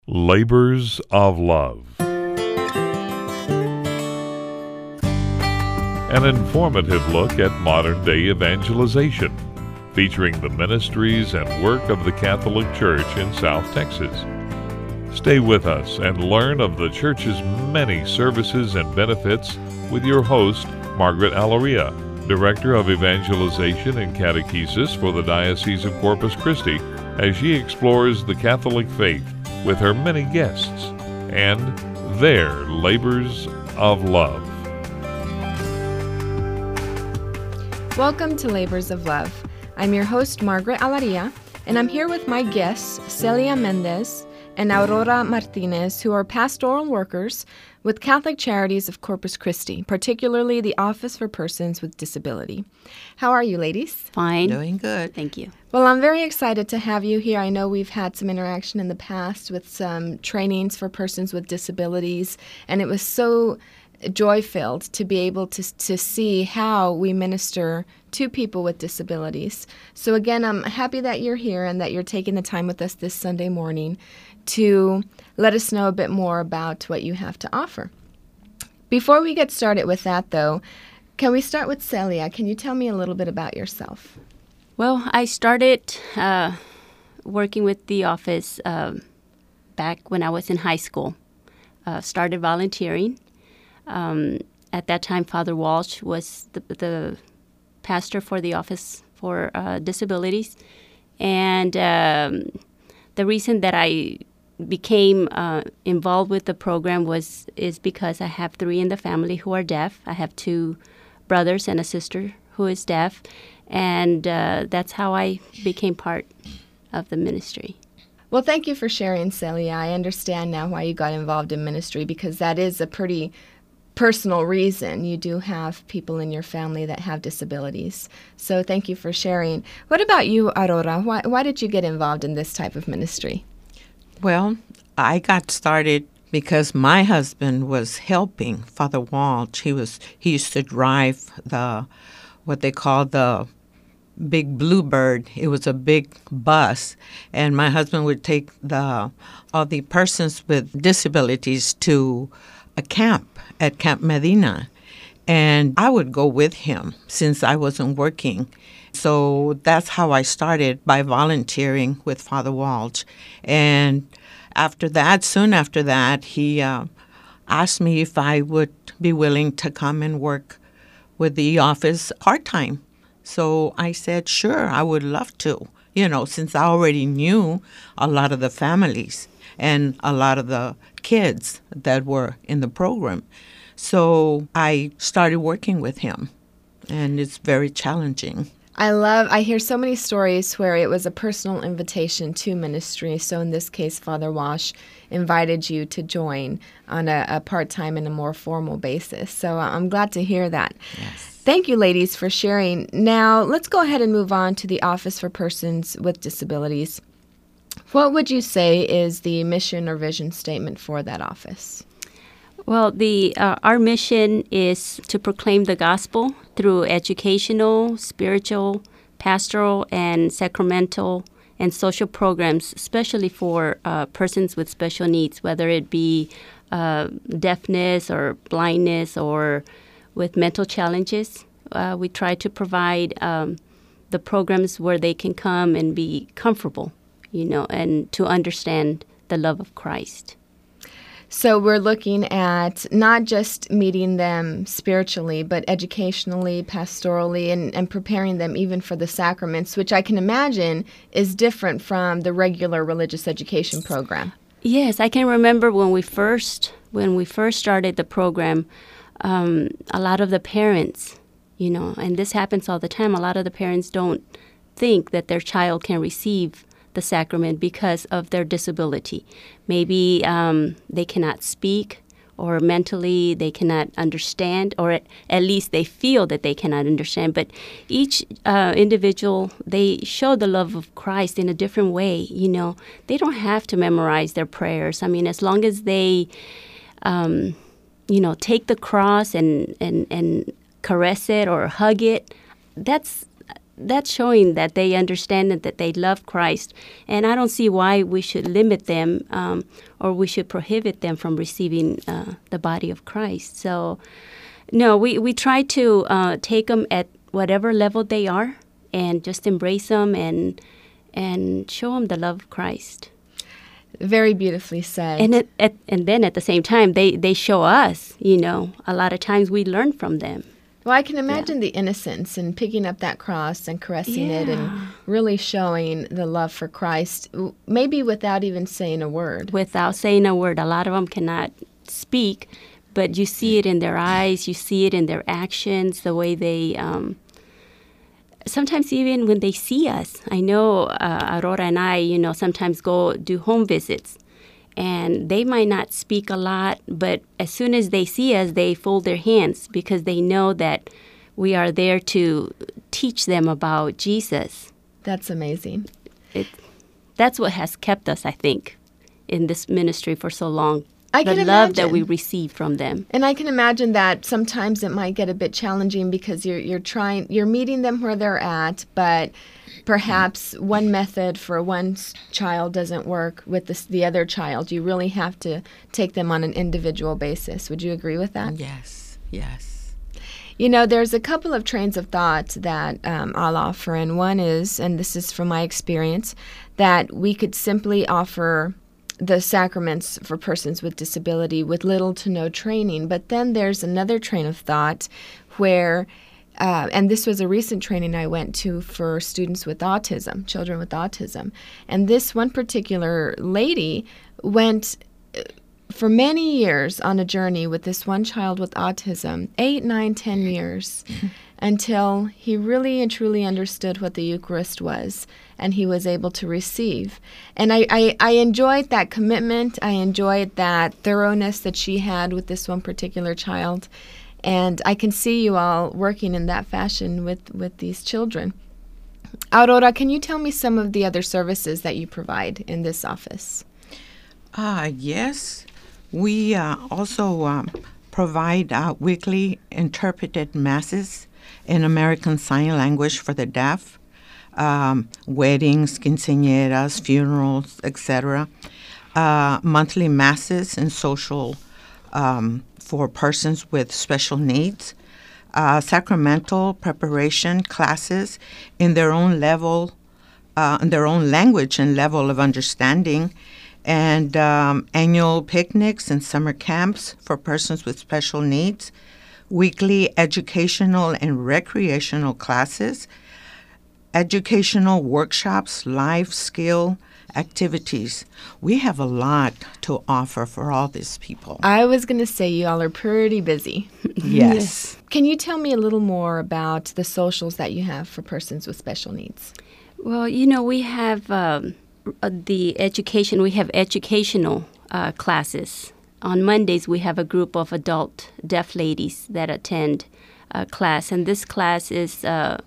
Labors of Love. An informative look at modern-day evangelization, featuring the ministries and work of the Catholic Church in South Texas. Stay with us and learn of the Church's many services and benefits with your host, Margaret Alaria, Director of Evangelization and Catechesis for the Diocese of Corpus Christi, as she explores the Catholic faith with her many guests and their labors of love. Welcome to Labors of Love. I'm your host, Margaret Alaria, and I'm here with my guests, Celia Mendez and Aurora Martinez, who are pastoral workers with Catholic Charities of Corpus Christi, particularly the Office for Persons with Disability. How are you, ladies? Fine. Doing good. Thank you. Well, I'm very excited to have you here. I know we've had some interaction in the past with some trainings for persons with disabilities, and it was so joy-filled to be able to see how we minister to people with disabilities. So again, I'm happy that you're here and that you're taking the time with us this Sunday morning to let us know a bit more about what you have to offer. Before we get started with that, though, can we start with Celia? Can you tell me a little bit about yourself? Well, I started working with the office back when I was in high school. Started volunteering. At that time, Father Walsh was the pastor for the Office for Disabilities. And the reason that I became involved with the program is because I have 3 in the family who are deaf. I have 2 brothers and a sister who is deaf. And that's how I became part of the ministry. Well, thank you for sharing, Celia. I understand now why you got involved in ministry, because that is a pretty personal reason. You do have people in your family that have disabilities. So thank you for sharing. What about you, Aurora? Why did you get involved in this type of ministry? Well, I got started because my husband was helping Father Walsh. He used to drive what they call the Big Bluebird. It was a big bus, and my husband would take all the persons with disabilities to a camp at Camp Medina, and I would go with him since I wasn't working. So that's how I started, by volunteering with Father Walsh. And soon after that, he asked me if I would be willing to come and work with the office part-time. So I said, sure, I would love to, since I already knew a lot of the families and a lot of the kids that were in the program. So I started working with him, and it's very challenging. I hear so many stories where it was a personal invitation to ministry. So in this case, Father Walsh invited you to join on a part-time and a more formal basis. So I'm glad to hear that. Yes. Thank you, ladies, for sharing. Now, let's go ahead and move on to the Office for Persons with Disabilities. What would you say is the mission or vision statement for that office? Well, our mission is to proclaim the gospel through educational, spiritual, pastoral, and sacramental and social programs, especially for persons with special needs, whether it be deafness or blindness or with mental challenges. We try to provide the programs where they can come and be comfortable, and to understand the love of Christ. So we're looking at not just meeting them spiritually, but educationally, pastorally, and preparing them even for the sacraments, which I can imagine is different from the regular religious education program. Yes, I can remember when we first started the program, a lot of the parents, and this happens all the time, a lot of the parents don't think that their child can receive the sacrament because of their disability. Maybe they cannot speak, or mentally they cannot understand, or at least they feel that they cannot understand. But each individual, they show the love of Christ in a different way. They don't have to memorize their prayers. I mean, as long as they, take the cross and caress it or hug it, that's that's showing that they understand and that they love Christ. And I don't see why we should limit them or we should prohibit them from receiving the body of Christ. So, no, we try to take them at whatever level they are and just embrace them and show them the love of Christ. Very beautifully said. And then at the same time, they show us, a lot of times we learn from them. Well, I can imagine the innocence and picking up that cross and caressing it and really showing the love for Christ, maybe without even saying a word. Without saying a word. A lot of them cannot speak, but you see it in their eyes, you see it in their actions, the way they... sometimes even when they see us. I know Aurora and I, sometimes go do home visits. And they might not speak a lot, but as soon as they see us, they fold their hands because they know that we are there to teach them about Jesus. That's amazing. That's what has kept us, I think, in this ministry for so long. I can the imagine. Love that we receive from them. And I can imagine that sometimes it might get a bit challenging because you're meeting them where they're at, but perhaps one method for one child doesn't work with the other child. You really have to take them on an individual basis. Would you agree with that? Yes. There's a couple of trains of thought that I'll offer, and one is, and this is from my experience, that we could simply offer the sacraments for persons with disability with little to no training. But then there's another train of thought where and this was a recent training I went to for students with autism, children with autism. And this one particular lady went for many years on a journey with this one child with autism, 8, 9, 10 years, until he really and truly understood what the Eucharist was and he was able to receive. And I enjoyed that commitment. I enjoyed that thoroughness that she had with this one particular child. And I can see you all working in that fashion with these children. Aurora, can you tell me some of the other services that you provide in this office? Yes. We also provide weekly interpreted masses in American Sign Language for the deaf, weddings, quinceañeras, funerals, etc. Monthly masses and social for persons with special needs, sacramental preparation classes in their own level, in their own language and level of understanding, and annual picnics and summer camps for persons with special needs, weekly educational and recreational classes, educational workshops, life skill activities. We have a lot to offer for all these people. I was going to say you all are pretty busy. Yes. Can you tell me a little more about the socials that you have for persons with special needs? Well, we have the education. We have educational classes. On Mondays, we have a group of adult deaf ladies that attend class, and this class is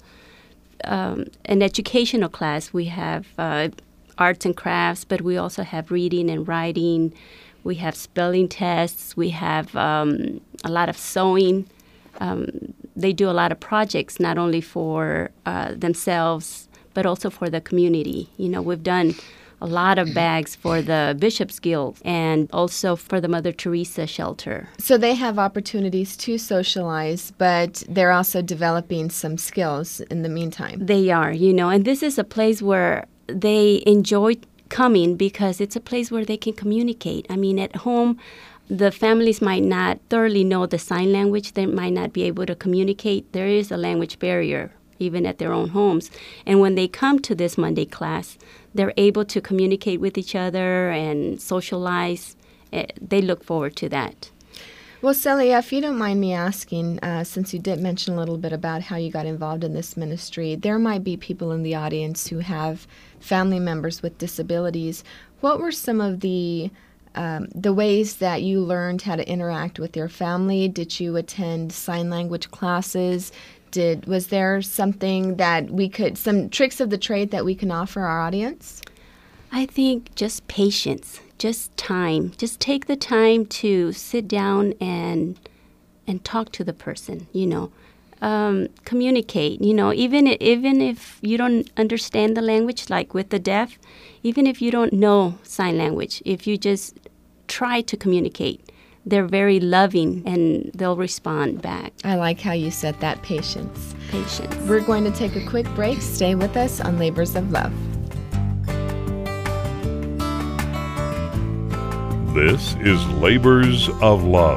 an educational class. We have arts and crafts, but we also have reading and writing. We have spelling tests. We have a lot of sewing. They do a lot of projects, not only for themselves, but also for the community. We've done a lot of bags for the Bishop's Guild and also for the Mother Teresa shelter. So they have opportunities to socialize, but they're also developing some skills in the meantime. They are, and this is a place where they enjoy coming because it's a place where they can communicate. I mean, at home, the families might not thoroughly know the sign language. They might not be able to communicate. There is a language barrier, even at their own homes. And when they come to this Monday class, they're able to communicate with each other and socialize. They look forward to that. Well, Celia, if you don't mind me asking, since you did mention a little bit about how you got involved in this ministry, there might be people in the audience who have family members with disabilities. What were some of the ways that you learned how to interact with your family? Did you attend sign language classes? Was there something that some tricks of the trade that we can offer our audience? I think just patience, just time. Just take the time to sit down and talk to the person, communicate. Even if you don't understand the language, like with the deaf, even if you don't know sign language, if you just try to communicate, they're very loving and they'll respond back. I like how you said that, patience. Patience. We're going to take a quick break. Stay with us on Labors of Love. This is Labors of Love.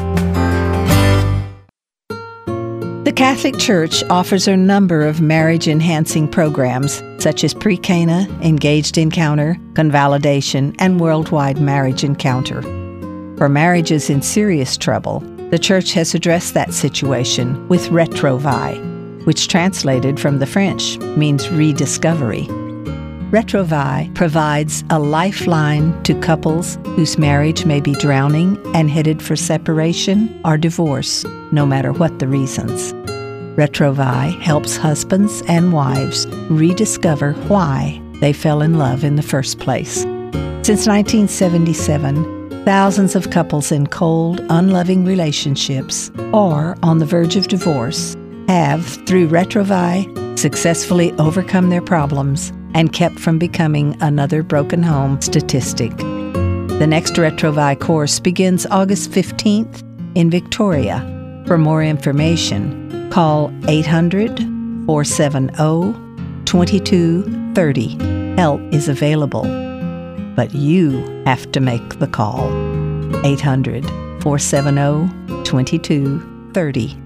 The Catholic Church offers a number of marriage-enhancing programs, such as Pre-Cana, Engaged Encounter, Convalidation, and Worldwide Marriage Encounter. For marriages in serious trouble, the Church has addressed that situation with Retrouvailles, which translated from the French means rediscovery. Retrouvailles provides a lifeline to couples whose marriage may be drowning and headed for separation or divorce, no matter what the reasons. Retrouvailles helps husbands and wives rediscover why they fell in love in the first place. Since 1977, thousands of couples in cold, unloving relationships or on the verge of divorce have, through Retrouvailles, successfully overcome their problems and kept from becoming another broken home statistic. The next Retrouvailles course begins August 15th in Victoria. For more information, call 800-470-2230. Help is available, but you have to make the call. 800-470-2230.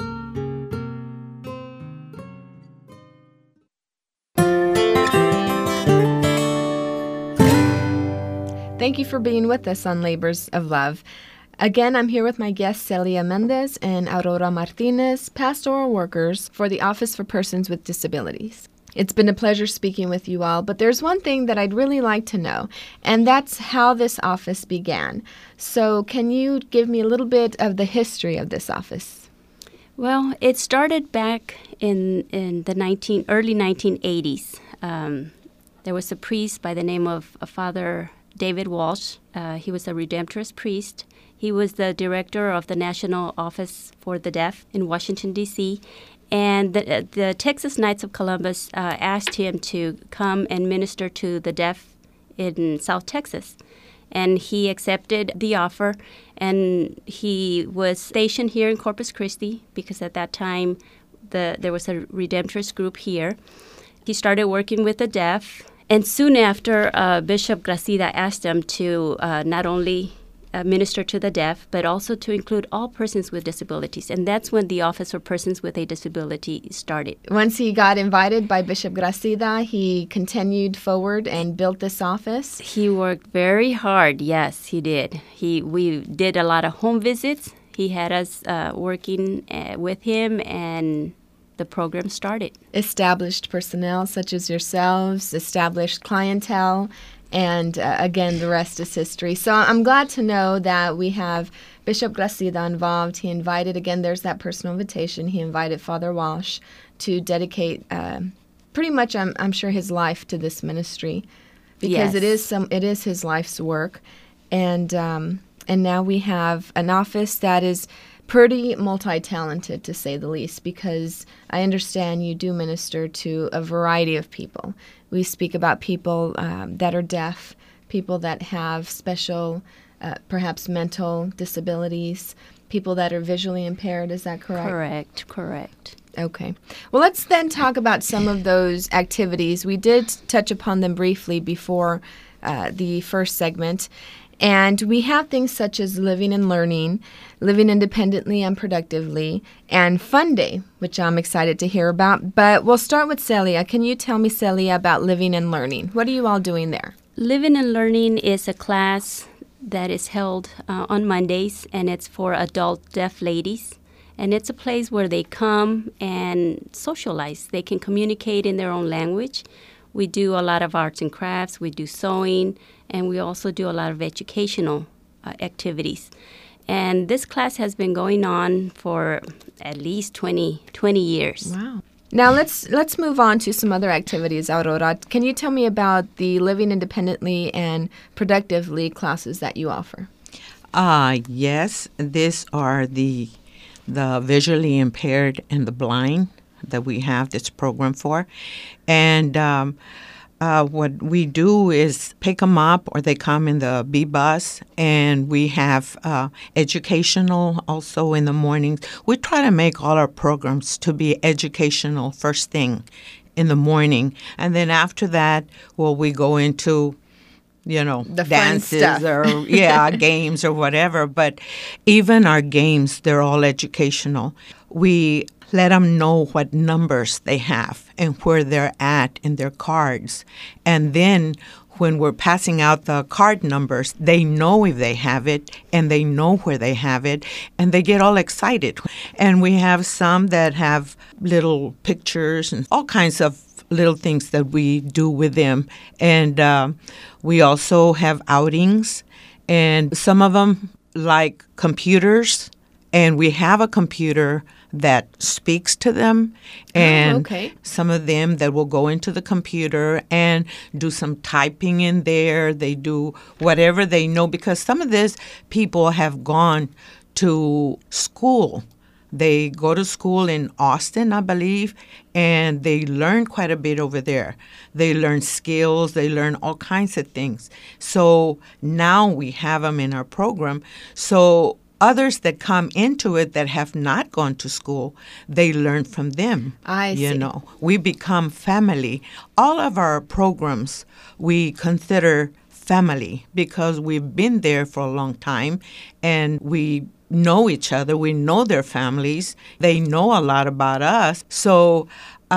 Thank you for being with us on Labors of Love. Again, I'm here with my guests Celia Mendez and Aurora Martinez, pastoral workers for the Office for Persons with Disabilities. It's been a pleasure speaking with you all, but there's one thing that I'd really like to know, and that's how this office began. So can you give me a little bit of the history of this office? Well, it started back in the early 1980s. There was a priest by the name of Father David Walsh. He was a Redemptorist priest. He was the director of the National Office for the Deaf in Washington, D.C., and the Texas Knights of Columbus asked him to come and minister to the deaf in South Texas. And he accepted the offer, and he was stationed here in Corpus Christi because at that time there was a Redemptorist group here. He started working with the deaf. And soon after, Bishop Gracida asked him to not only minister to the deaf, but also to include all persons with disabilities. And that's when the Office for Persons with a Disability started. Once he got invited by Bishop Gracida, he continued forward and built this office? He worked very hard. Yes, he did. We did a lot of home visits. He had us working with him, and the program started. Established personnel such as yourselves, established clientele, and again, the rest is history. So I'm glad to know that we have Bishop Gracida involved. He invited, again, there's that personal invitation. He invited Father Walsh to dedicate pretty much, I'm sure, his life to this ministry, because yes. it is his life's work. And now we have an office that is pretty multi-talented, to say the least, because I understand you do minister to a variety of people. We speak about people that are deaf, people that have special, perhaps mental disabilities, people that are visually impaired. Is that correct? Correct. Okay. Well, let's then talk about some of those activities. We did touch upon them briefly before the first segment. And we have things such as Living and Learning, Living Independently and Productively, and Fun Day, which I'm excited to hear about. But we'll start with Celia. Can you tell me, Celia, about Living and Learning? What are you all doing there? Living and Learning is a class that is held on Mondays, and it's for adult deaf ladies. And it's a place where they come and socialize. They can communicate in their own language. We do a lot of arts and crafts. We do sewing. And we also do a lot of educational activities. And this class has been going on for at least 20 years. Wow. Now let's move on to some other activities, Aurora. Can you tell me about the Living Independently and Productively classes that you offer? Yes, these are the the visually impaired and the blind that we have this program for. And what we do is pick them up, or they come in the B bus, and we have educational also in the mornings. We try to make all our programs to be educational first thing in the morning, and then after that, well, we go into the dances fun stuff. or games or whatever. But even our games, they're all educational. We let them know what numbers they have and where they're at in their cards. And then when we're passing out the card numbers, they know if they have it and they know where they have it, and they get all excited. And we have some that have little pictures and all kinds of little things that we do with them. And we also have outings, and some of them like computers, and we have a computer that speaks to them, and some of them that will go into the computer and do some typing in there. They do whatever they know, because some of these people have gone to school. They go to school in Austin, I believe, and they learn quite a bit over there. They learn skills. They learn all kinds of things. So now we have them in our program. So others that come into it that have not gone to school, they learn from them. I see. We become family. All of our programs we consider family because we've been there for a long time, and we know each other. We know their families. They know a lot about us. So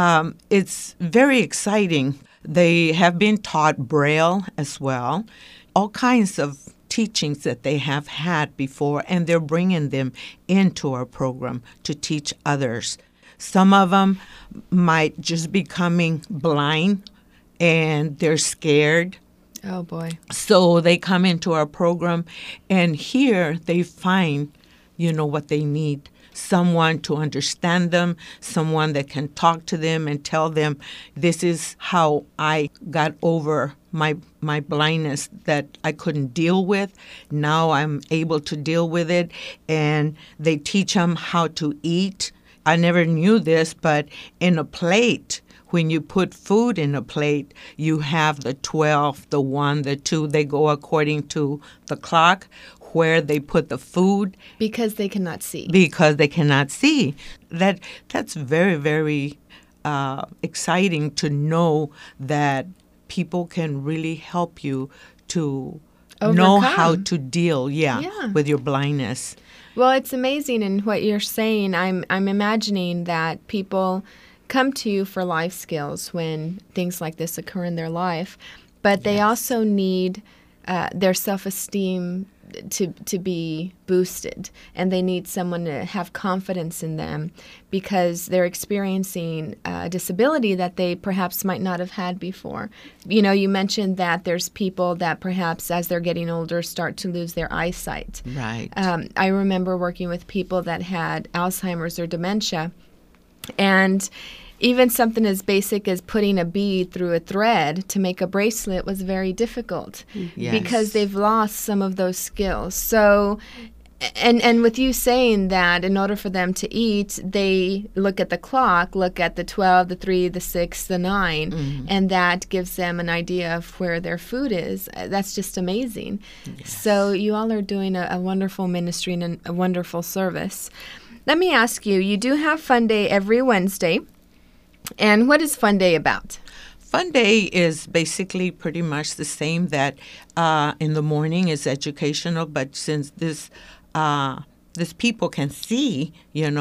it's very exciting. They have been taught Braille as well, all kinds of teachings that they have had before, and they're bringing them into our program to teach others. Some of them might just be coming blind and they're scared. Oh, boy. So they come into our program, and here they find, what they need. Someone to understand them, someone that can talk to them and tell them, this is how I got over my blindness that I couldn't deal with. Now I'm able to deal with it. And they teach them how to eat. I never knew this, but in a plate, when you put food in a plate, you have the 12, the 1, the 2. They go according to the clock where they put the food. Because they cannot see. Because they cannot see. That's very, very exciting to know that people can really help you to know how to deal with your blindness. Well, it's amazing in what you're saying. I'm imagining that people come to you for life skills when things like this occur in their life, but they also need their self-esteem to be boosted, and they need someone to have confidence in them because they're experiencing a disability that they perhaps might not have had before. You mentioned that there's people that perhaps as they're getting older start to lose their eyesight. Right. I remember working with people that had Alzheimer's or dementia, and even something as basic as putting a bead through a thread to make a bracelet was very difficult because they've lost some of those skills. So, and with you saying that in order for them to eat, they look at the clock, look at the 12, the 3, the 6, the 9, and that gives them an idea of where their food is. That's just amazing. Yes. So you all are doing a wonderful ministry and a wonderful service. Let me ask you, you do have Fun Day every Wednesday. And what is Fun Day about? Fun Day is basically pretty much the same that in the morning is educational, but since this people can see,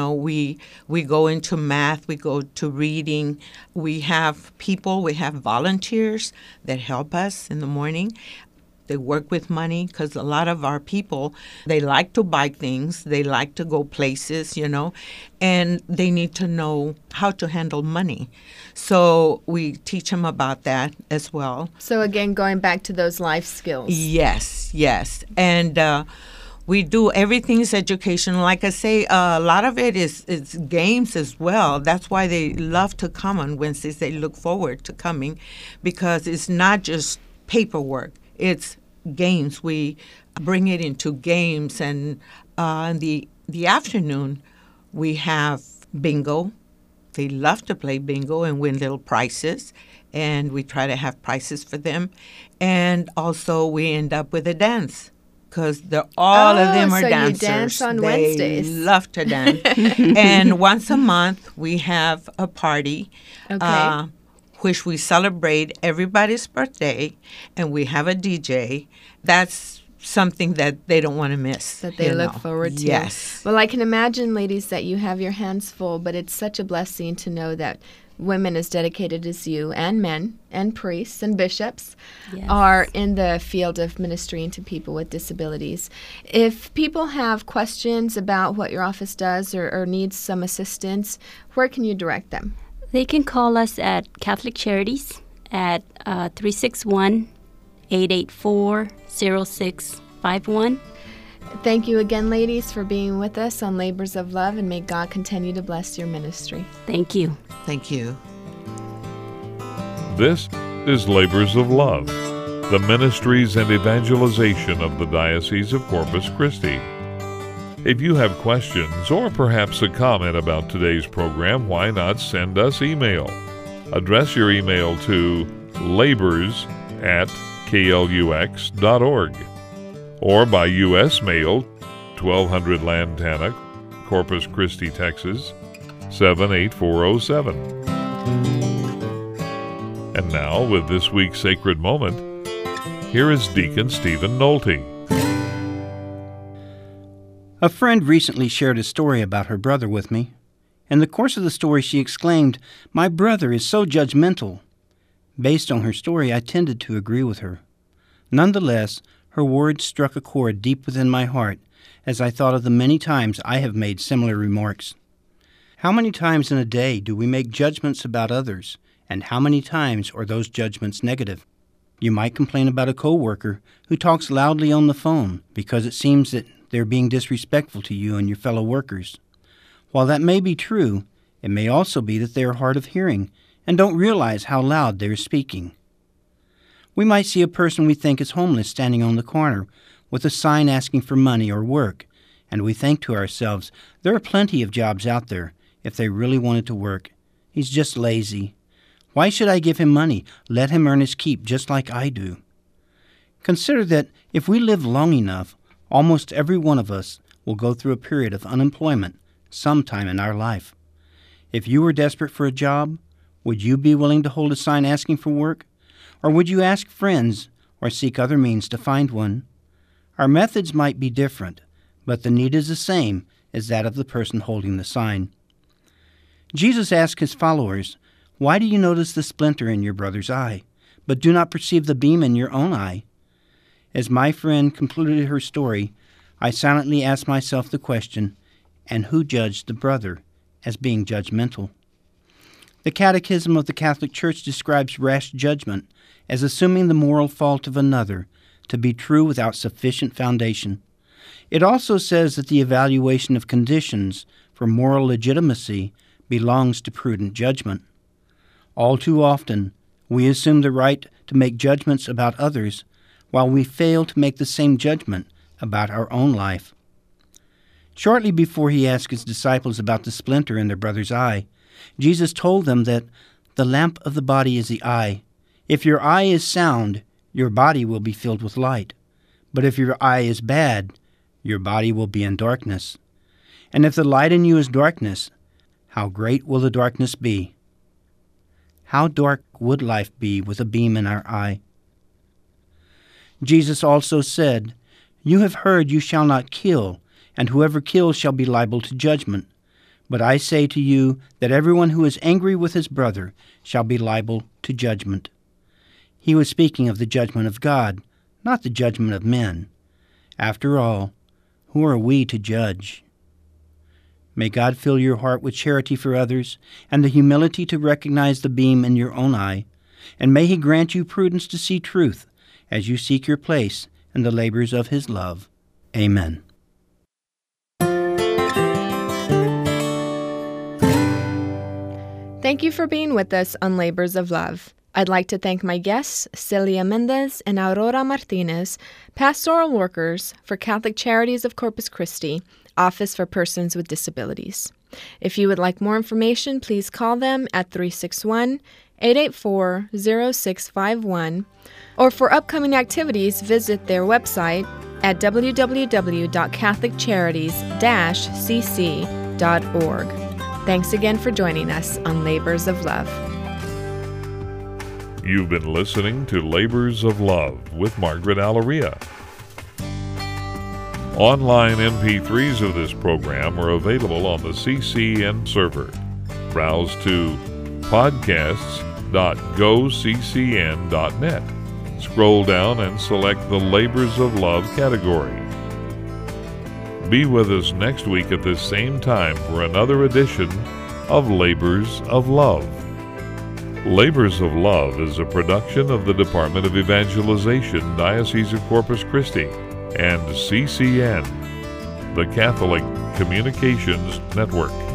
we go into math, we go to reading. We have volunteers that help us in the morning. They work with money because a lot of our people, they like to buy things. They like to go places, and they need to know how to handle money. So we teach them about that as well. So again, going back to those life skills. Yes. And we do everything's educational. Like I say, a lot of it is games as well. That's why they love to come on Wednesdays. They look forward to coming because it's not just paperwork. It's games. We bring it into games, and in the afternoon, We have bingo. They love to play bingo and win little prizes, and we try to have prizes for them. And also we end up with a dance because all of them are so dancers. You dance on they Wednesdays. Love to dance. And once a month we have a party, Okay. which we celebrate everybody's birthday, and we have a DJ. That's something that they don't want to miss. That they look forward to. Yes. Well, I can imagine, ladies, that you have your hands full, but it's such a blessing to know that women as dedicated as you and men and priests and bishops Yes. are in the field of ministering to people with disabilities. If people have questions about what your office does or needs some assistance, where can you direct them? They can call us at Catholic Charities at 361-884-0651. Thank you again, ladies, for being with us on Labors of Love, and may God continue to bless your ministry. Thank you. Thank you. This is Labors of Love, the ministries and evangelization of the Diocese of Corpus Christi. If you have questions or perhaps a comment about today's program, why not send us email? Address your email to labors@klux.org or by U.S. mail, 1200 Lantana, Corpus Christi, Texas, 78407. And now, with this week's Sacred Moment, here is Deacon Stephen Nolte. A friend recently shared a story about her brother with me. In the course of the story, she exclaimed, "My brother is so judgmental." Based on her story, I tended to agree with her. Nonetheless, her words struck a chord deep within my heart as I thought of the many times I have made similar remarks. How many times in a day do we make judgments about others, and how many times are those judgments negative? You might complain about a coworker who talks loudly on the phone because it seems that they're being disrespectful to you and your fellow workers. While that may be true, it may also be that they are hard of hearing and don't realize how loud they are speaking. We might see a person we think is homeless standing on the corner with a sign asking for money or work, and we think to ourselves, there are plenty of jobs out there if they really wanted to work. He's just lazy. Why should I give him money? Let him earn his keep just like I do. Consider that if we live long enough, almost every one of us will go through a period of unemployment sometime in our life. If you were desperate for a job, would you be willing to hold a sign asking for work? Or would you ask friends or seek other means to find one? Our methods might be different, but the need is the same as that of the person holding the sign. Jesus asked his followers, "Why do you notice the splinter in your brother's eye, but do not perceive the beam in your own eye?" As my friend concluded her story, I silently asked myself the question, and who judged the brother as being judgmental? The Catechism of the Catholic Church describes rash judgment as assuming the moral fault of another to be true without sufficient foundation. It also says that the evaluation of conditions for moral legitimacy belongs to prudent judgment. All too often, we assume the right to make judgments about others while we fail to make the same judgment about our own life. Shortly before he asked his disciples about the splinter in their brother's eye, Jesus told them that the lamp of the body is the eye. If your eye is sound, your body will be filled with light. But if your eye is bad, your body will be in darkness. And if the light in you is darkness, how great will the darkness be? How dark would life be with a beam in our eye? Jesus also said, "You have heard you shall not kill, and whoever kills shall be liable to judgment. But I say to you that everyone who is angry with his brother shall be liable to judgment." He was speaking of the judgment of God, not the judgment of men. After all, who are we to judge? May God fill your heart with charity for others and the humility to recognize the beam in your own eye, and may He grant you prudence to see truth as you seek your place in the labors of His love. Amen. Thank you for being with us on Labors of Love. I'd like to thank my guests, Celia Mendez and Aurora Martinez, pastoral workers for Catholic Charities of Corpus Christi, Office for Persons with Disabilities. If you would like more information, please call them at 361-884-0651, or for upcoming activities, visit their website at www.catholiccharities-cc.org. Thanks again for joining us on Labors of Love. You've been listening to Labors of Love with Margaret Alaria. Online MP3s of this program are available on the CCN server. Browse to podcasts.goccn.net. Scroll down and select the Labors of Love category. Be with us next week at this same time for another edition of Labors of Love. Labors of Love is a production of the Department of Evangelization, Diocese of Corpus Christi, and CCN, the Catholic Communications Network.